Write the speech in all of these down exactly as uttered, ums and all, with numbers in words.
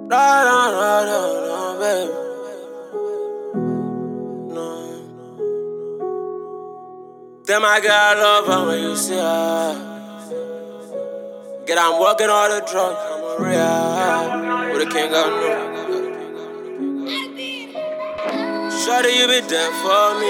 No, no, no, no, no, baby. No. Then my girl love her when you see her. Get I'm working all the drugs, I'm a real. With a king of no. Shorty, you be there for me.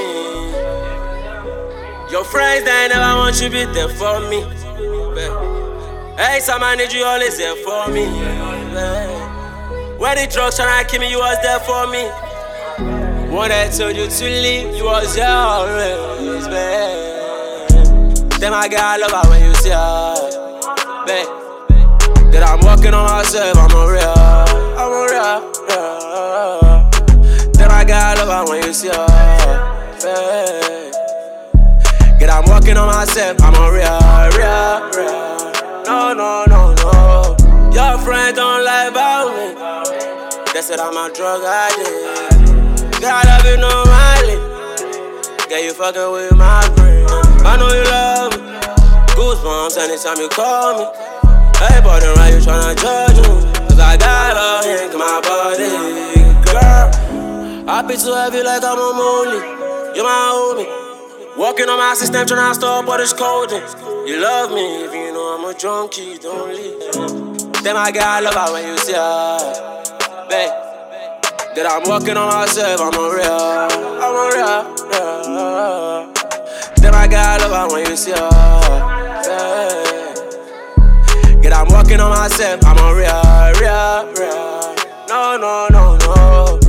Your friends, they never want you be there for me. Hey, time I need you always there for me. When the drugs tryna kill me, you was there for me. When I told you to leave, you was there always, babe. Then I got love her when you see her, babe. That I'm working on myself, I'm a real, I'm a real, real. Then I got love her when you see her, babe. That I'm working on myself, I'm a real, real, real. No, no, no, no. Your friends don't lie about me. They said I'm a drug addict. God, I be normally. Yeah, you fucking with my brain. I know you love me. Goosebumps anytime you call me. Hey, boy, then why you tryna judge me? Cause I got a ink in my body, girl. I be too heavy like I'm a molly. You're my homie. Walking on my system, tryna stop all this codeine. You love me if you know I'm a junkie, don't leave. Then I got love her when you see her, babe. That I'm working on myself, I'm a real, I'm a real, real. Then I got love her when you see her, babe. That I'm working on myself, I'm a real, real, real. No, no, no, no.